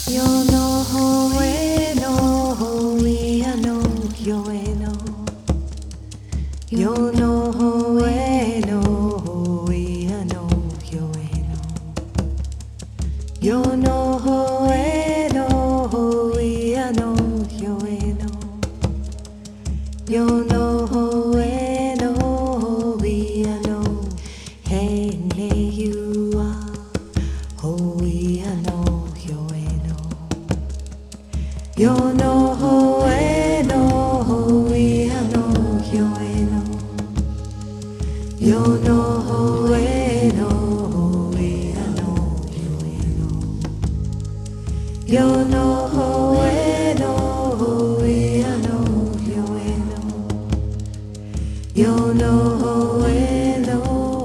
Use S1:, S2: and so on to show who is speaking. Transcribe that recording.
S1: Yo no ho e no ho ia no yo e no. Yo no ho e no ho ia no yo e no. Yo no ho e no ho ia no yo e no. Yo no ho e no ho ia no. Hey, hey.